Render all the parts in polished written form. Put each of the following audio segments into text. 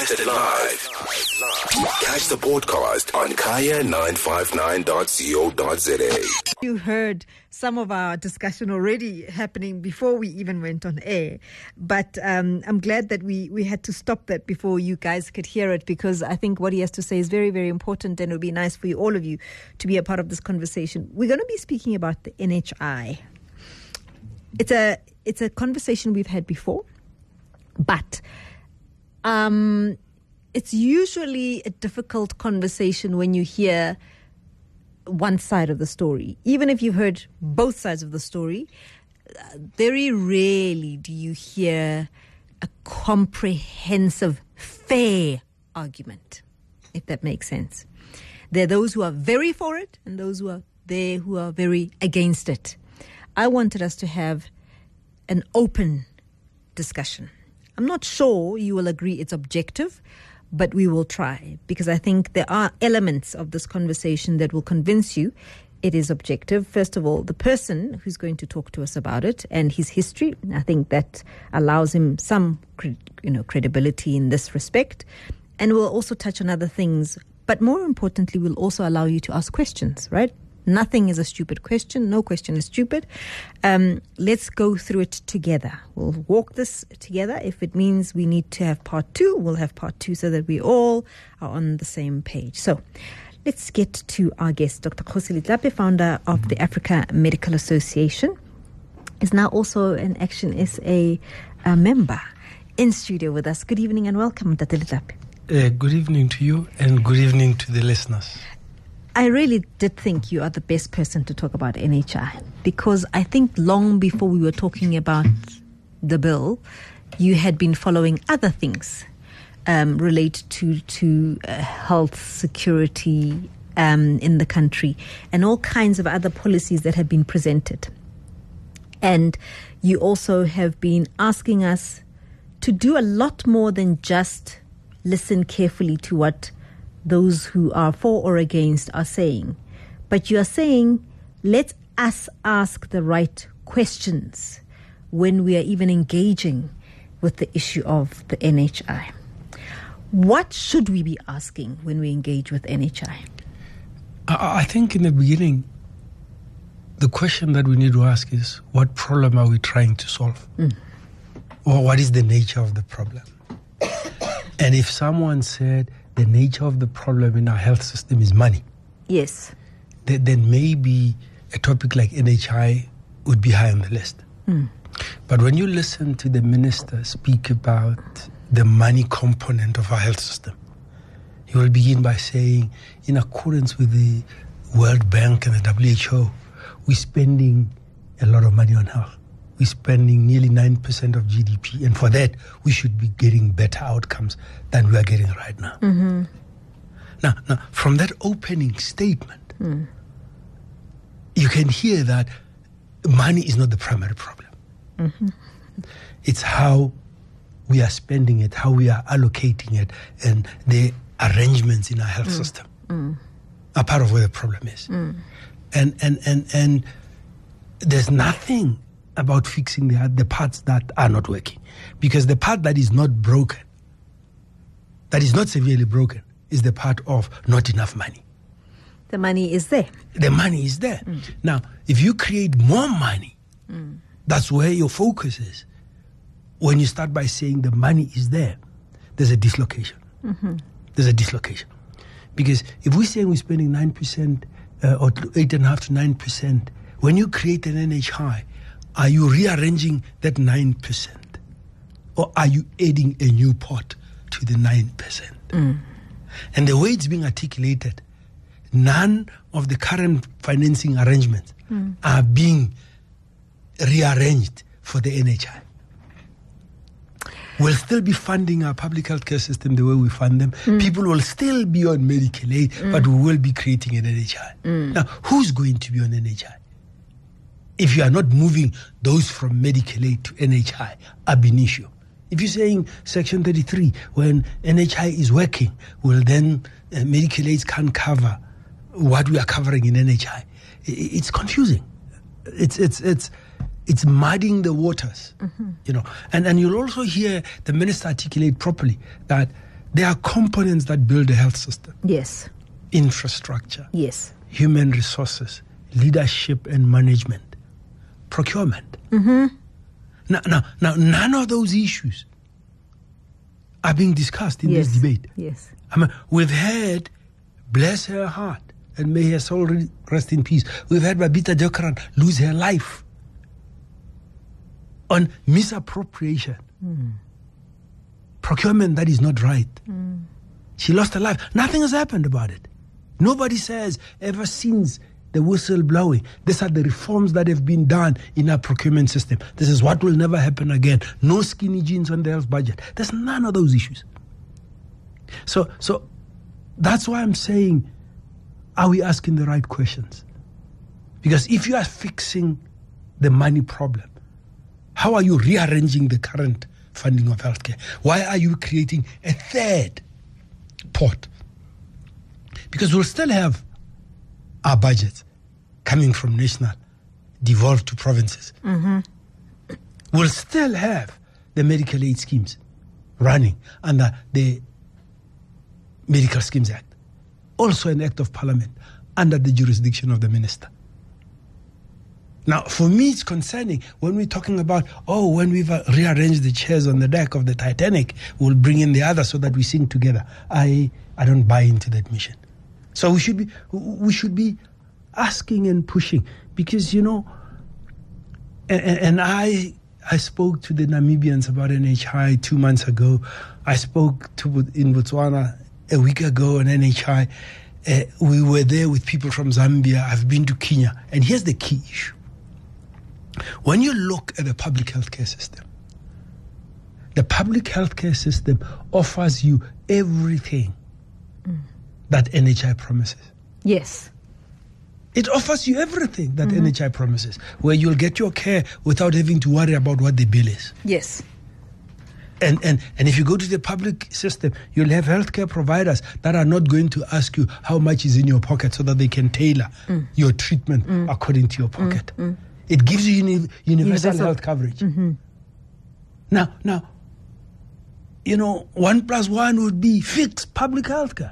Broadcasted live. Catch the podcast on kaya959.co.za. You heard some of our discussion already happening before we even went on air. But I'm glad that we had to stop that before you guys could hear it, because I think what he has to say is very, very important, and it would be nice for you, all of you, to be a part of this conversation. We're going to be speaking about the NHI. It's a conversation we've had before, but it's usually a difficult conversation when you hear one side of the story. Even if you've heard both sides of the story, very rarely do you hear a comprehensive, fair argument, if that makes sense. There are those who are very for it and those who are there who are very against it. I wanted us to have an open discussion. I'm not sure you will agree it's objective, but we will try, because I think there are elements of this conversation that will convince you it is objective. First of all, the person who's going to talk to us about it and his history, I think that allows him some credibility in this respect. And we'll also touch on other things, but more importantly, we'll also allow you to ask questions, right? Nothing is a stupid question. No question is stupid. Let's go through it together. We'll walk this together. If it means we need to have part 2, we'll have part 2 so that we all are on the same page. So let's get to our guest. Dr. Kgosi Letlape, founder of the Africa Medical Association, is now also an Action SA member in studio with us. Good evening and welcome, Dr. Letlape. Good evening to you and good evening to the listeners. I really did think you are the best person to talk about NHI, because I think long before we were talking about the bill, you had been following other things related to health security in the country and all kinds of other policies that have been presented. And you also have been asking us to do a lot more than just listen carefully to what those who are for or against are saying. But you are saying, let us ask the right questions when we are even engaging with the issue of the NHI. What should we be asking when we engage with NHI? I think in the beginning, the question that we need to ask is, what problem are we trying to solve? Or what is the nature of the problem? And if someone said the nature of the problem in our health system is money, yes, then maybe a topic like NHI would be high on the list. But when you listen to the minister speak about the money component of our health system, he will begin by saying, in accordance with the World Bank and the WHO, we're spending a lot of money on health. We're spending nearly 9% of GDP, and for that, we should be getting better outcomes than we are getting right now. Now, from that opening statement, you can hear that money is not the primary problem. It's how we are spending it, how we are allocating it, and the arrangements in our health system are part of where the problem is. And there's nothing about fixing the parts that are not working. Because the part that is not broken, that is not severely broken, is the part of not enough money. The money is there. The money is there. Now, if you create more money, that's where your focus is. When you start by saying the money is there, there's a dislocation. There's a dislocation. Because if we're saying we're spending 9% or 8.5% to 9%, when you create an NHI, are you rearranging that 9%? Or are you adding a new pot to the 9%? And the way it's being articulated, none of the current financing arrangements are being rearranged for the NHI. We'll still be funding our public healthcare system the way we fund them. People will still be on medical aid, but we will be creating an NHI. Now, who's going to be on NHI? If you are not moving those from medical aid to NHI ab initio. If you're saying Section 33, when NHI is working, well then medical aids can't cover what we are covering in NHI. It's confusing. It's muddying the waters, you know. And you'll also hear the minister articulate properly that There are components that build a health system. Yes. Infrastructure, Yes. human resources, leadership and management, procurement. Now, none of those issues are being discussed in this debate. Yes. I mean, we've had, bless her heart, and may her soul rest in peace, we've had Babita Deokaran lose her life on misappropriation. Procurement that is not right. She lost her life. Nothing has happened about it. Nobody says ever since the whistle blowing, these are the reforms that have been done in our procurement system. This is what will never happen again. No skinny jeans on the health budget. There's none of those issues. So that's why I'm saying, are we asking the right questions? Because if you are fixing the money problem, how are you rearranging the current funding of healthcare? Why are you creating a third pot? Because we'll still have our budgets coming from national, devolved to provinces. We'll still have the medical aid schemes running under the Medical Schemes Act, also an act of parliament under the jurisdiction of the minister. Now, for me, it's concerning when we're talking about, when we've rearranged the chairs on the deck of the Titanic, we'll bring in the others so that we sing together. I don't buy into that mission. So we should be asking and pushing, because, and I spoke to the Namibians about NHI 2 months ago. I spoke in Botswana a week ago on NHI. We were there with people from Zambia. I've been to Kenya. And here's the key issue. When you look at the public healthcare system, the public healthcare system offers you everything that NHI promises. Yes. It offers you everything that NHI promises, where you'll get your care without having to worry about what the bill is. Yes. And if you go to the public system, you'll have healthcare providers that are not going to ask you how much is in your pocket so that they can tailor your treatment according to your pocket. It gives you universal health coverage. Now, 1 + 1 would be fix public healthcare.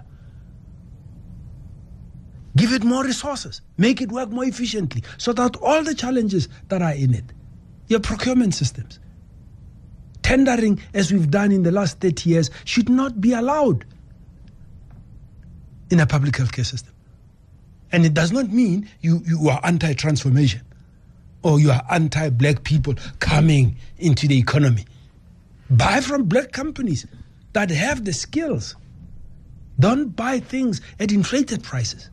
Give it more resources. Make it work more efficiently. Sort out all the challenges that are in it. Your procurement systems. Tendering, as we've done in the last 30 years, should not be allowed in a public healthcare system. And it does not mean you are anti-transformation or you are anti-black people coming into the economy. Buy from black companies that have the skills. Don't buy things at inflated prices.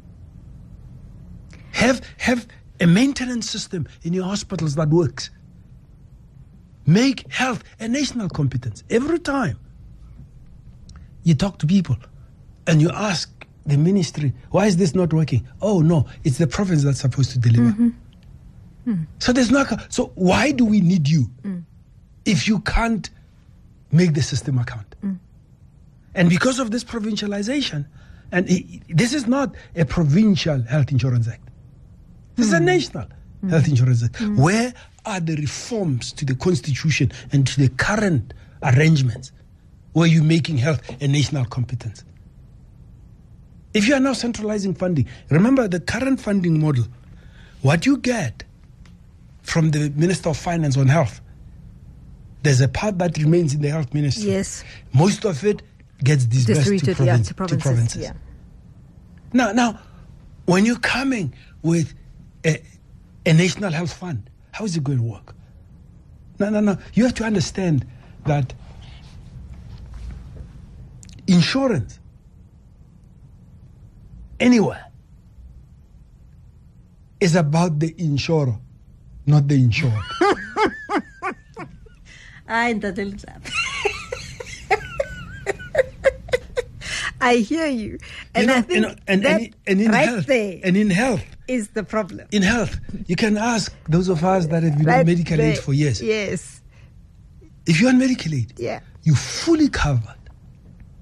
Have a maintenance system in your hospitals that works. Make health a national competence. Every time you talk to people and you ask the ministry, why is this not working? Oh, no, it's the province that's supposed to deliver. So why do we need you if you can't make the system account? And because of this provincialization, and this is not a provincial health insurance act. This is a national health insurance act. Where are the reforms to the constitution and to the current arrangements where you're making health a national competence? If you are now centralizing funding, remember the current funding model, what you get from the Minister of Finance on health, there's a part that remains in the health ministry. Yes. Most of it gets disbursed to provinces. Yeah. Now, when you're coming with a national health fund, how is it going to work? No. You have to understand that insurance, anywhere, is about the insurer, not the insured. I hear you. And I think in health is the problem. In health, you can ask those of us that have been on medical aid for years. Yes. If you're on medical aid, you're fully covered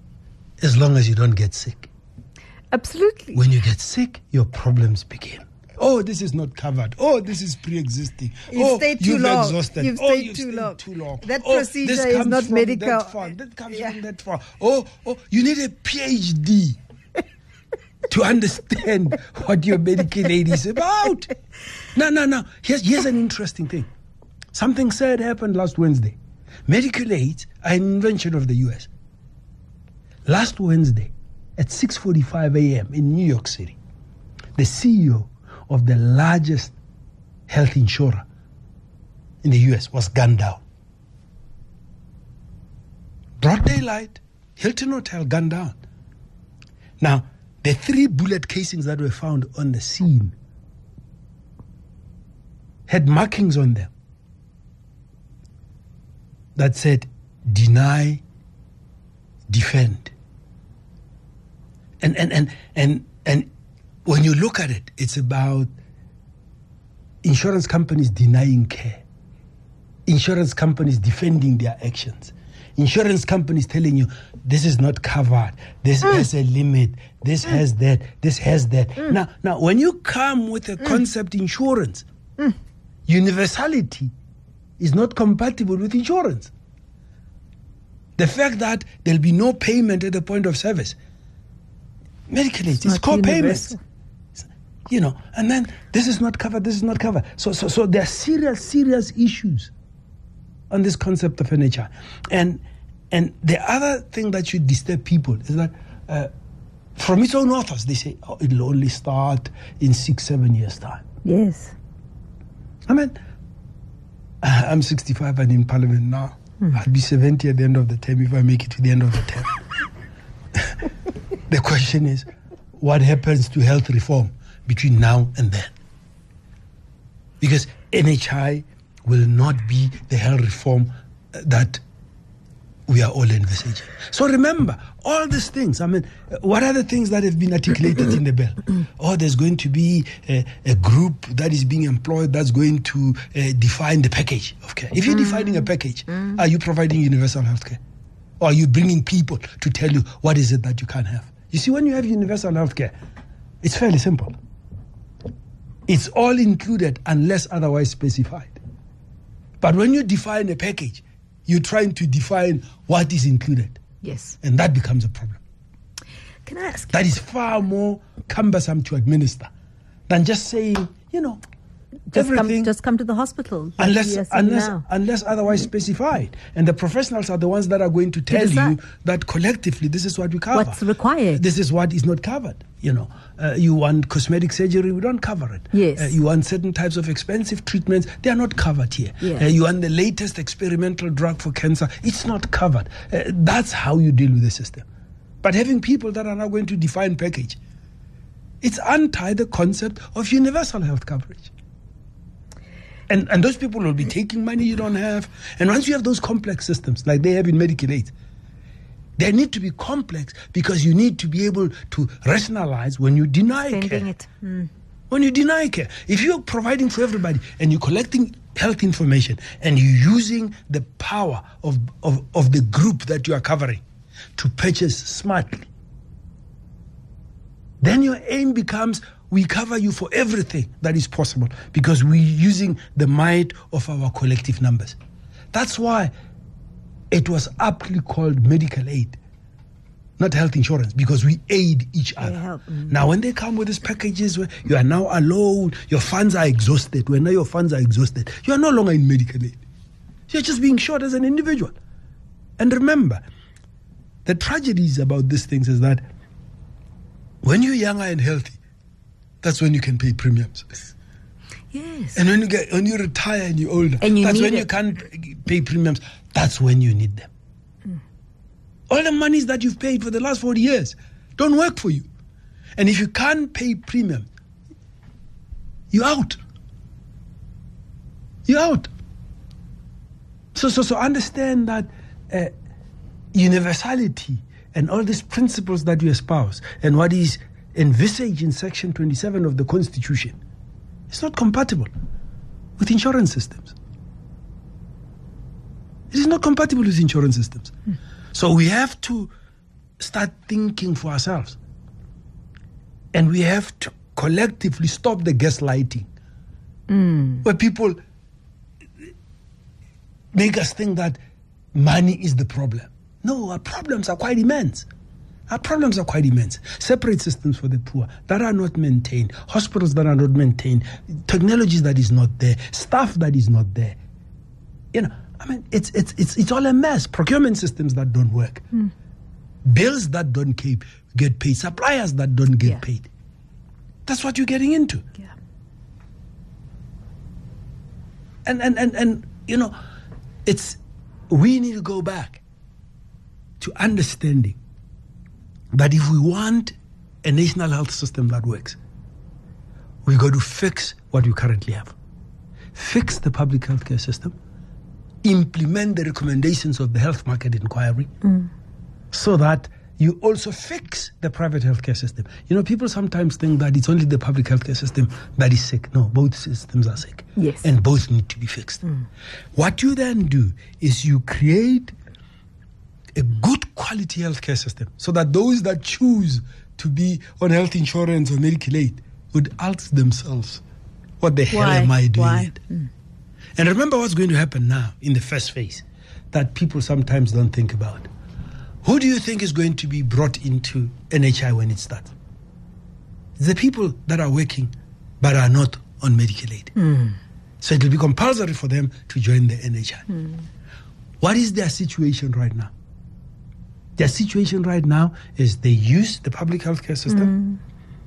as long as you don't get sick. Absolutely. When you get sick, your problems begin. Oh, this is not covered. Oh, this is pre-existing. You've stayed too you've long. exhausted. You've Oh, stayed too long. That Oh, procedure this is comes not from medical. That fund. That comes from that fund. Oh, you need a PhD to understand what your medical aid is about. No. Here's an interesting thing. Something sad happened last Wednesday. Medical aids are an invention of the US. Last Wednesday at 6:45 a.m. in New York City, the CEO of the largest health insurer in the US was gunned down. Broad daylight, Hilton Hotel gunned down. Now, the 3 bullet casings that were found on the scene had markings on them that said, deny, defend. And when you look at it, it's about insurance companies denying care, insurance companies defending their actions, insurance companies telling you this is not covered, this has a limit, this has that, this has that. Now, when you come with a concept insurance, universality is not compatible with insurance. The fact that there'll be no payment at the point of service, medical aid is co-payments. And then this is not covered, this is not covered. So there are serious issues on this concept of NHI. And the other thing that should disturb people is that from its own authors, they say, it'll only start in 6-7 years' time. Yes. I mean, I'm 65 and in Parliament now. I'll be 70 at the end of the term if I make it to the end of the term. The question is, what happens to health reform between now and then? Because NHI will not be the health reform that we are all envisaging. So remember, all these things, what are the things that have been articulated in the bill? There's going to be a group that is being employed that's going to define the package of care. If you're defining a package, are you providing universal health care? Or are you bringing people to tell you what is it that you can't have? You see, when you have universal health care, it's fairly simple. It's all included unless otherwise specified. But when you define a package, you're trying to define what is included. Yes. And that becomes a problem. Can I ask you? That is far more cumbersome to administer than just saying, everything. Just come to the hospital. Unless otherwise specified. And the professionals are the ones that are going to tell you that collectively this is what we cover. What's required. This is what is not covered. You want cosmetic surgery, we don't cover it. Yes. You want certain types of expensive treatments, they are not covered here. Yes. You want the latest experimental drug for cancer, it's not covered. That's how you deal with the system. But having people that are now going to define package, it's anti the concept of universal health coverage. And those people will be taking money you don't have. And once you have those complex systems, like they have in medical aid, they need to be complex because you need to be able to rationalize when you deny care. When you deny care. If you're providing for everybody and you're collecting health information and you're using the power of the group that you are covering to purchase smartly, then your aim becomes, we cover you for everything that is possible because we're using the might of our collective numbers. That's why it was aptly called medical aid, not health insurance, because we aid each other. Now, when they come with these packages where you are now alone, your funds are exhausted. When now your funds are exhausted, you are no longer in medical aid. You're just being short as an individual. And remember, the tragedies about these things is that when you're younger and healthy, that's when you can pay premiums. Yes. And when you retire and you're older, that's when you can't pay premiums. That's when you need them. All the monies that you've paid for the last 40 years don't work for you. And if you can't pay premium, you're out. You're out. So understand that universality and all these principles that you espouse and what is envisaged in Section 27 of the Constitution is not compatible with insurance systems. It is not compatible with insurance systems. So we have to start thinking for ourselves. And we have to collectively stop the gaslighting, where people make us think that money is the problem. No, our problems are quite immense. Separate systems for the poor that are not maintained, hospitals that are not maintained, technologies that is not there, staff that is not there. It's all a mess. Procurement systems that don't work, bills that don't get paid, suppliers that don't get paid. That's what you're getting into. Yeah. And we need to go back to understanding that if we want a national health system that works, we got to fix what we currently have. Fix the public healthcare system, implement the recommendations of the health market inquiry, so that you also fix the private healthcare system. People sometimes think that it's only the public healthcare system that is sick. No, both systems are sick. Yes. And both need to be fixed. What you then do is you create a good quality healthcare system so that those that choose to be on health insurance or medical aid would ask themselves, what the hell am I doing? And remember what's going to happen now in the first phase that people sometimes don't think about. Who do you think is going to be brought into NHI when it starts? The people that are working but are not on medical aid. So it will be compulsory for them to join the NHI. What is their situation right now? Their situation right now is they use the public healthcare system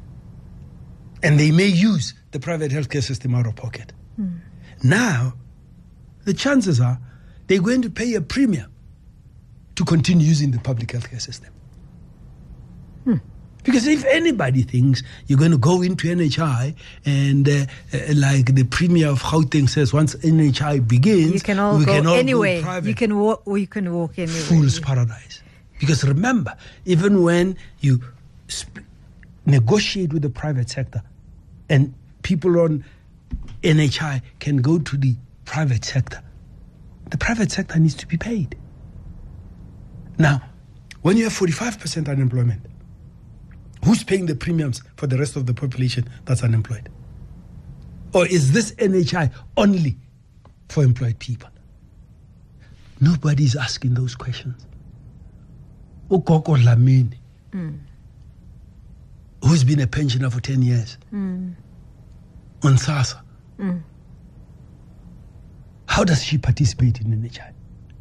and they may use the private healthcare system out of pocket. Now, the chances are they're going to pay a premium to continue using the public healthcare system. Because if anybody thinks you're going to go into NHI and like the Premier of Gauteng says, once NHI begins, you can all go anywhere. You can walk anywhere. Fool's paradise. Because remember, even when you negotiate with the private sector and people on NHI can go to the private sector, the private sector needs to be paid. Now, when you have 45% unemployment, who's paying the premiums for the rest of the population that's unemployed? Or is this NHI only for employed people? Nobody's asking those questions. Ukoko Lamini, who's been a pensioner for 10 years, on SASSA, how does she participate in NHI?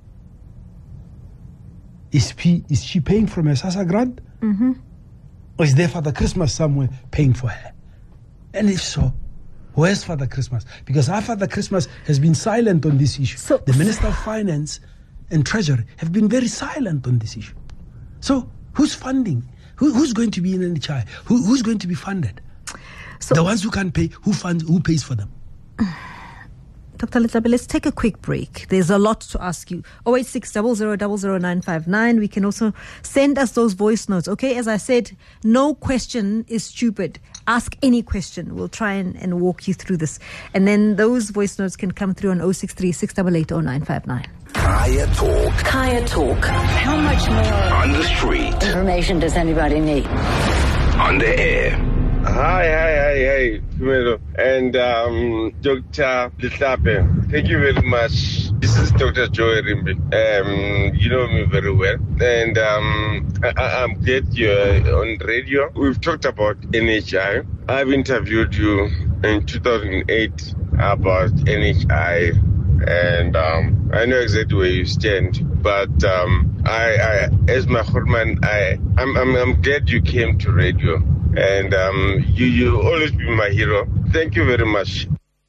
Is she paying from her SASSA grant? Or is there Father Christmas somewhere paying for her? And if so, where's Father Christmas? Because our Father Christmas has been silent on this issue. So, the Minister of Finance and Treasury have been very silent on this issue. So who's funding? Who's going to be in NHI? Who's going to be funded? So, the ones who can't pay, who pays for them? Dr. Letlape, let's take a quick break. There's a lot to ask you. 086 00 00959. We can also send us those voice notes. Okay, as I said, no question is stupid. Ask any question. We'll try and walk you through this. And then those voice notes can come through on 063 688 0959. Kaya Talk. Kaya Talk. How much more On the street. information does anybody need? On the air. Hi, Fumelo. And Dr. Letlape, thank you very much. This is Dr. Joy Rimbi. You know me very well. And I'm glad you're on radio. We've talked about NHI. I've interviewed you in 2008 about NHI. And I know exactly where you stand. But I as my Horman, I'm glad you came to radio. And you always be my hero. Thank you very much.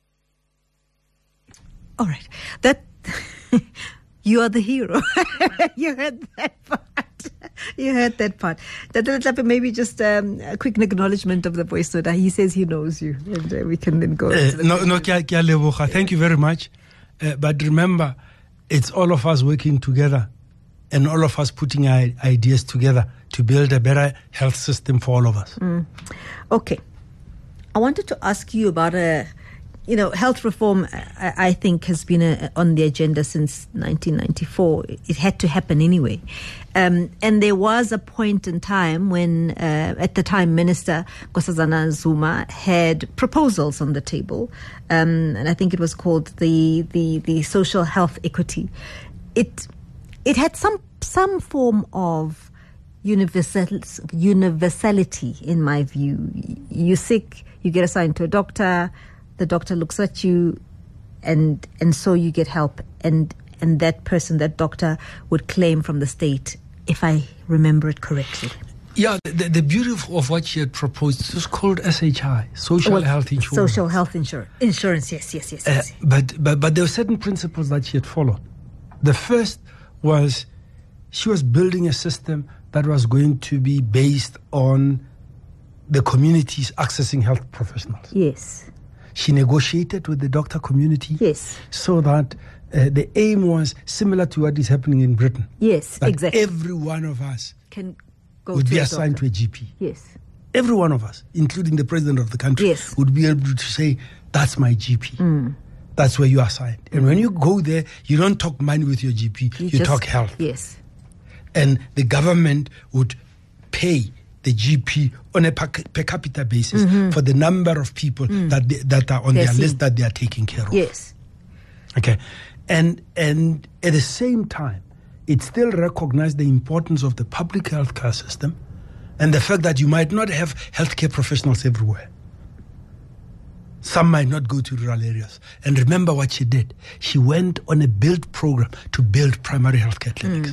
All right. That you are the hero. You heard that part. Dr. Letlape, maybe just a quick acknowledgement of the voice note. He says he knows you, and we can then go. Thank you very much. But remember, it's all of us working together and all of us putting our ideas together to build a better health system for all of us. Okay. I wanted to ask you about health reform, I think, has been on the agenda since 1994. It had to happen anyway. And there was a point in time when, at the time, Minister Nkosazana Zuma had proposals on the table, and I think it was called the social health equity. It had some form of universality, in my view. You're sick, you get assigned to a doctor. The doctor looks at you, and so you get help, and that person, that doctor, would claim from the state, if I remember it correctly. Yeah, the beauty of what she had proposed was called SHI, Social Health Insurance. Social Health Insurance, yes. But there were certain principles that she had followed. The first was she was building a system that was going to be based on the communities accessing health professionals. Yes. She negotiated with the doctor community. Yes. So that the aim was similar to what is happening in Britain. Yes, that exactly. Every one of us can go would to be a assigned doctor. to a GP. Yes. Every one of us, including the president of the country, Yes. would be able to say, that's my GP. That's where you are assigned. And when you go there, you don't talk money with your GP, you just talk health. Yes. And the government would pay the GP on a per capita basis for the number of people that are on their list that they are taking care of. Yes. Okay. And at the same time, it still recognized the importance of the public healthcare system and the fact that you might not have healthcare professionals everywhere. Some might not go to rural areas. And remember what she did. She went on a build program to build primary healthcare clinics.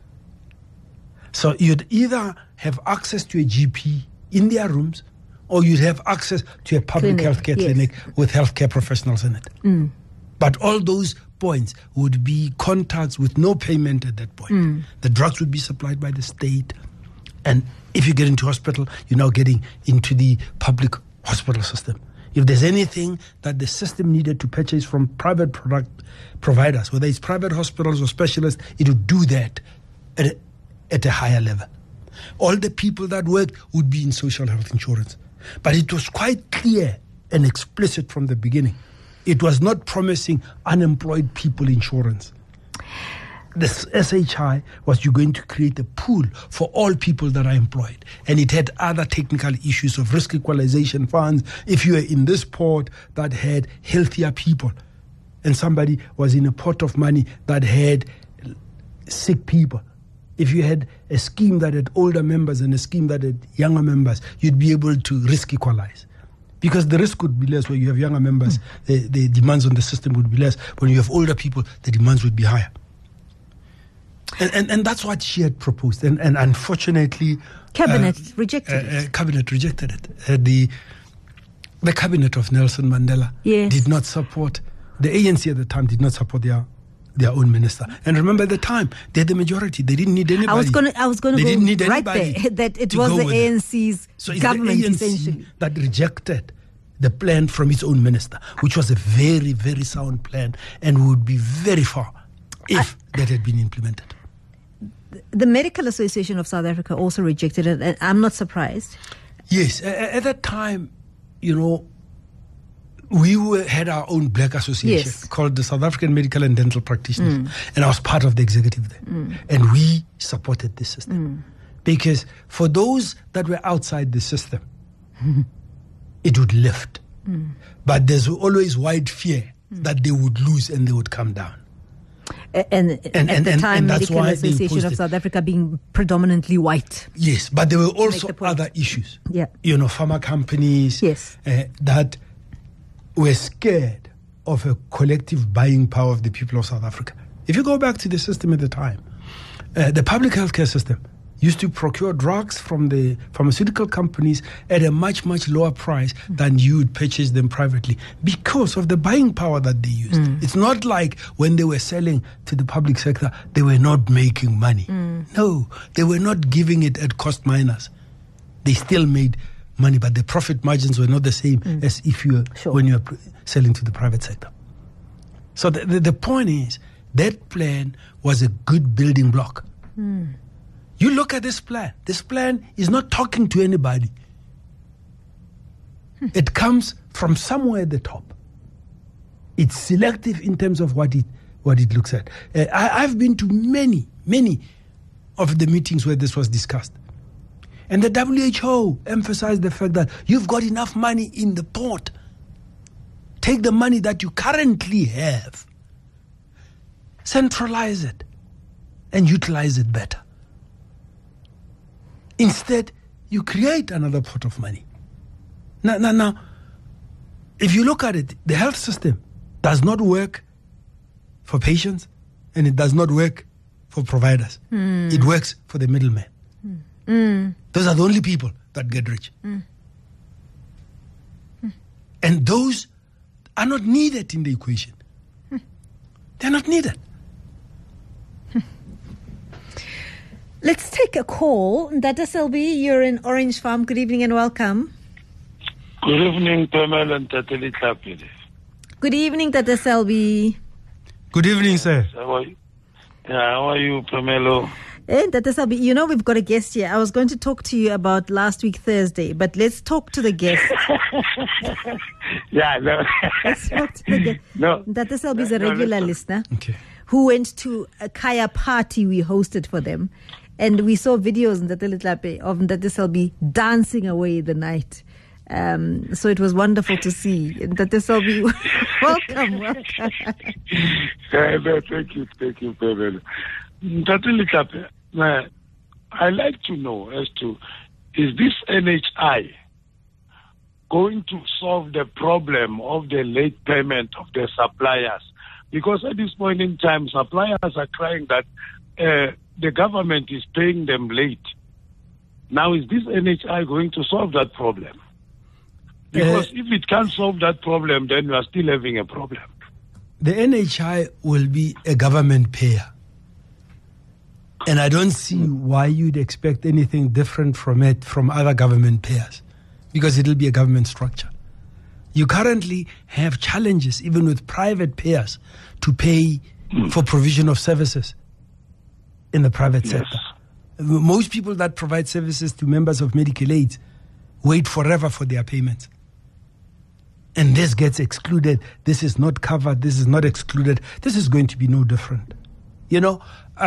So you'd either have access to a GP in their rooms, or you'd have access to a public healthcare clinic with healthcare professionals in it. But all those points would be contacts with no payment at that point. The drugs would be supplied by the state. And if you get into hospital, you're now getting into the public hospital system. If there's anything that the system needed to purchase from private product providers, whether it's private hospitals or specialists, it would do that at a higher level. All the people that worked would be in social health insurance. But it was quite clear and explicit from the beginning. It was not promising unemployed people insurance. This SHI was you're going to create a pool for all people that are employed. And it had other technical issues of risk equalization funds. If you were in this port that had healthier people, and somebody was in a pot of money that had sick people, if you had a scheme that had older members and a scheme that had younger members, you'd be able to risk equalize. Because the risk would be less where you have younger members, the demands on the system would be less. When you have older people, the demands would be higher. And that's what she had proposed. And unfortunately... Cabinet rejected it. Cabinet rejected it. The cabinet of Nelson Mandela did not support... The ANC at the time did not support their own minister. And remember at the time, they had the majority. They didn't need anybody. I was going to go right there, that it was the ANC's government, the ANC essentially, that rejected the plan from its own minister, which was a very, very sound plan and would be very far if that had been implemented. The Medical Association of South Africa also rejected it, and I'm not surprised. Yes, at that time, we had our own black association called the South African Medical and Dental Practitioners, and I was part of the executive there. And we supported this system. Because for those that were outside the system, it would lift. But there's always wide fear that they would lose and they would come down. And at the time, Medical Association of South Africa being predominantly white. Yes, but there were also other issues. Yeah. Pharma companies that were scared of a collective buying power of the people of South Africa. If you go back to the system at the time, the public healthcare system used to procure drugs from the pharmaceutical companies at a much, much lower price than you would purchase them privately because of the buying power that they used. It's not like when they were selling to the public sector, they were not making money. No, they were not giving it at cost minus. They still made money, but the profit margins were not the same as if you were when you were selling to the private sector. So the point is, that plan was a good building block. You look at this plan. This plan is not talking to anybody. It comes from somewhere at the top. It's selective in terms of what it looks at. I've been to many of the meetings where this was discussed. And the WHO emphasized the fact that you've got enough money in the pot. Take the money that you currently have, centralize it, and utilize it better. Instead, you create another pot of money. Now, if you look at it, the health system does not work for patients, and it does not work for providers. It works for the middleman. Those are the only people that get rich. And those are not needed in the equation. They're not needed. Let's take a call. Dr. Selby, you're in Orange Farm. Good evening and welcome. Good evening, Pamela and Tateli Klapile. Good evening, Dr. Selby. Good evening, sir. How are you, Pamela? Dr. Selby, you know we've got a guest here. I was going to talk to you about last week Thursday, but let's talk to the guest. No. Let's talk to the guest. No. Dr. Selby is a regular listener. Okay. Who went to a Kaya party we hosted for them. And we saw videos in Tateli of Dr. Selby dancing away the night. So it was wonderful to see. Dr. Selby, welcome. Thank you, Pamela. Tateli Klapile, I'd like to know as to, is this NHI going to solve the problem of the late payment of the suppliers? Because at this point in time, suppliers are crying that the government is paying them late. Now, is this NHI going to solve that problem? Because if it can't solve that problem, then we are still having a problem. The NHI will be a government payer. And I don't see why you'd expect anything different from it from other government payers, because it'll be a government structure. You currently have challenges, even with private payers, to pay for provision of services in the private sector. Most people that provide services to members of medical aids wait forever for their payments. And this gets excluded. This is not covered. This is not excluded. This is going to be no different. You know,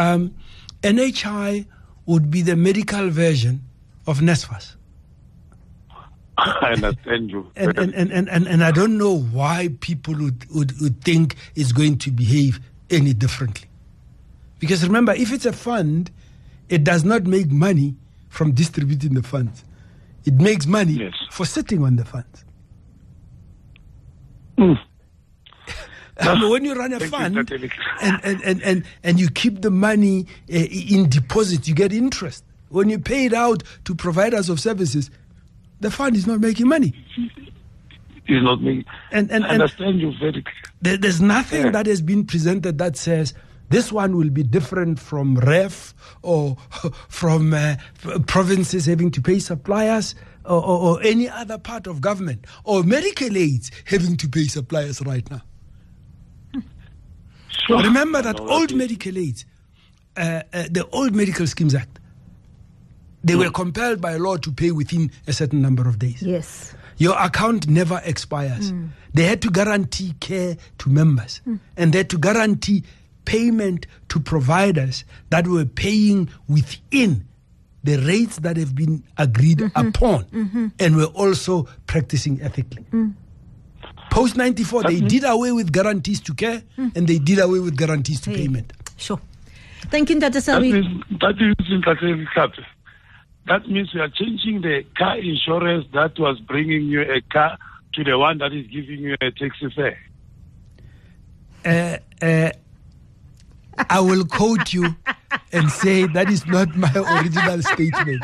NHI would be the medical version of NSFAS. I understand you. And I don't know why people would think it's going to behave any differently. Because remember, if it's a fund, it does not make money from distributing the funds. It makes money for sitting on the funds. When you run a fund and you keep the money in deposit, you get interest. When you pay it out to providers of services, the fund is not making money. It's not making. And I understand you very clearly. There's nothing that has been presented that says this one will be different from REF or from provinces having to pay suppliers or any other part of government or medical aids having to pay suppliers right now. Sure. Remember that old medical aids, the old Medical Schemes Act, they were compelled by law to pay within a certain number of days. Yes. Your account never expires. They had to guarantee care to members. And they had to guarantee payment to providers that were paying within the rates that have been agreed upon and were also practicing ethically. Post 94, they did away with guarantees to care and they did away with guarantees to payment. Sure. Thank you, Dr. Selby. That means we are changing the car insurance that was bringing you a car to the one that is giving you a taxi fare. I will quote you and say that is not my original statement.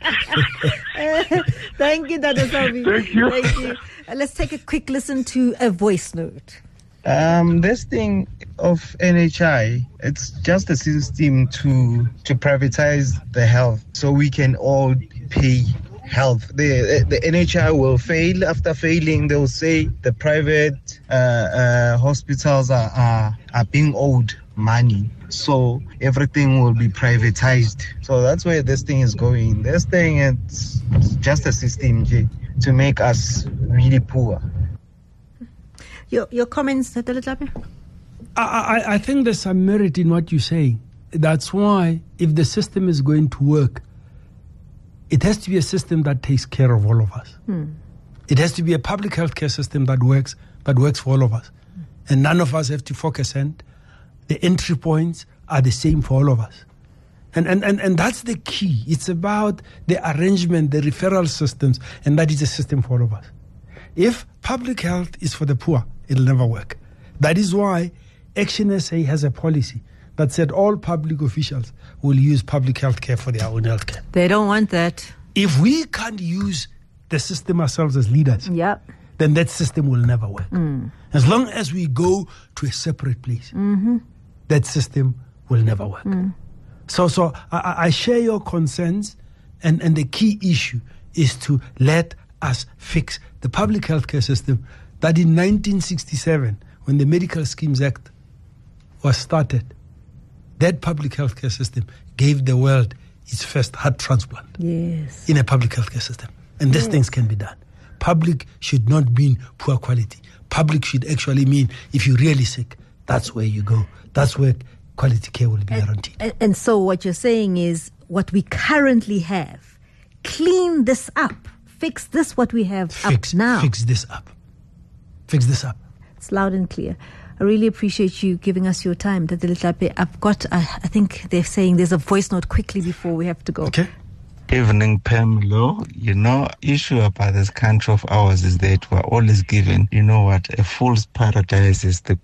Thank you, Dr. Selby. Thank you. Thank you. Let's take a quick listen to a voice note. This thing of NHI, it's just a system to privatize the health so we can all pay health. The NHI will fail. After failing, they'll say the private hospitals are being owed money. So everything will be privatized. So that's where this thing is going. This thing is just a system to make us really poor. Your comments, Dr. Letlape? I think there's some merit in what you're saying. That's why if the system is going to work, it has to be a system that takes care of all of us. It has to be a public healthcare system that works for all of us. And none of us have to focus on. The entry points are the same for all of us. And that's the key. It's about the arrangement, the referral systems, and that is a system for all of us. If public health is for the poor, it'll never work. That is why Action SA has a policy that said all public officials will use public health care for their own health care. They don't want that. If we can't use the system ourselves as leaders, then that system will never work. As long as we go to a separate place, that system will never work. So I share your concerns, and the key issue is to let us fix the public healthcare system that in 1967, when the Medical Schemes Act was started, that public healthcare system gave the world its first heart transplant in a public healthcare system. And these things can be done. Public should not mean poor quality. Public should actually mean if you're really sick, that's where you go. That's where quality care will be guaranteed. And so what you're saying is what we currently have, clean this up, fix this what we have up now. Fix this up. Fix this up. It's loud and clear. I really appreciate you giving us your time, Dr. Letlape. I've got, I think they're saying there's a voice note quickly before we have to go. Okay. Evening, Pamela. Issue about this country of ours is that we're always given, a fool's paradise is the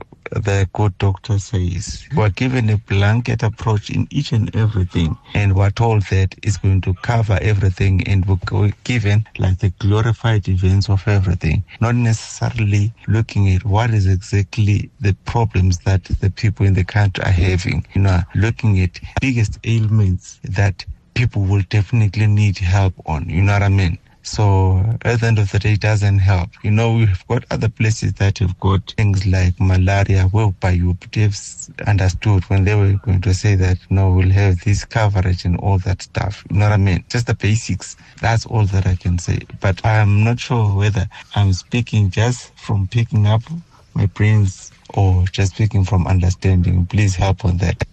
good doctor says. We're given a blanket approach in each and everything, and we're told that it's going to cover everything, and we're given like the glorified events of everything, not necessarily looking at what is exactly the problems that the people in the country are having. Looking at biggest ailments that people will definitely need help on, you know what I mean? So at the end of the day, it doesn't help. We've got other places that have got things like malaria, whereby you would have understood when they were going to say that, we'll have this coverage and all that stuff. You know what I mean? Just the basics. That's all that I can say. But I'm not sure whether I'm speaking just from picking up my brains or just speaking from understanding. Please help on that.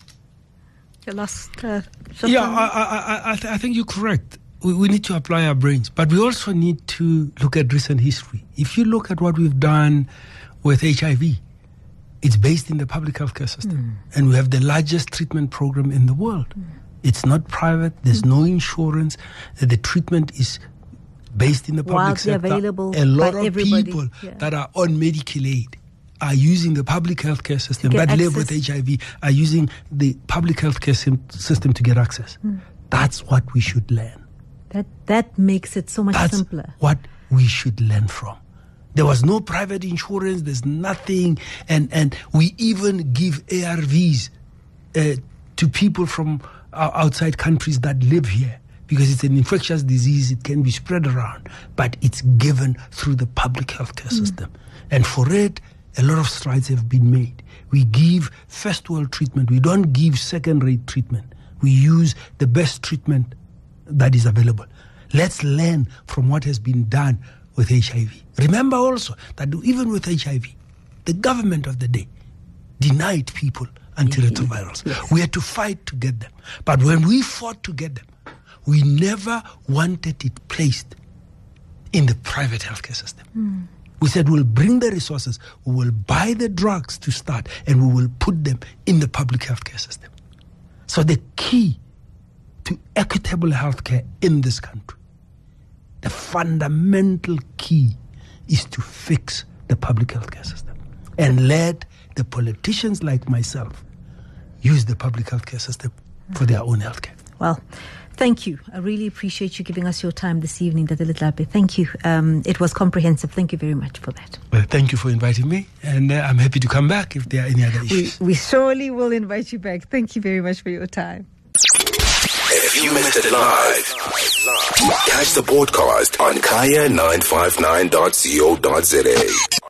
I think you're correct. We need to apply our brains, but we also need to look at recent history. If you look at what we've done with HIV, it's based in the public healthcare system, and we have the largest treatment program in the world. It's not private. There's no insurance. The treatment is based in the public sector. Available a lot of everybody. People that are on medical aid are using the public healthcare system, that live with HIV, are using the public healthcare system to get access. That's what we should learn. That makes it so much simpler. That's what we should learn from. There was no private insurance, there's nothing, and we even give ARVs to people from outside countries that live here, because it's an infectious disease, it can be spread around, but it's given through the public healthcare system. And for it, a lot of strides have been made. We give first world treatment. We don't give second-rate treatment. We use the best treatment that is available. Let's learn from what has been done with HIV. Remember also that even with HIV, the government of the day denied people antiretrovirals. We had to fight to get them. But when we fought to get them, we never wanted it placed in the private healthcare system. We said we'll bring the resources, we will buy the drugs to start, and we will put them in the public healthcare system. So the key to equitable healthcare in this country, the fundamental key, is to fix the public healthcare system and let the politicians like myself use the public healthcare system for their own healthcare. Well, thank you. I really appreciate you giving us your time this evening, Dr. Letlape. Thank you. It was comprehensive. Thank you very much for that. Well, thank you for inviting me, and I'm happy to come back if there are any other issues. We surely will invite you back. Thank you very much for your time. If you missed it live, catch the podcast on kaya959.co.za.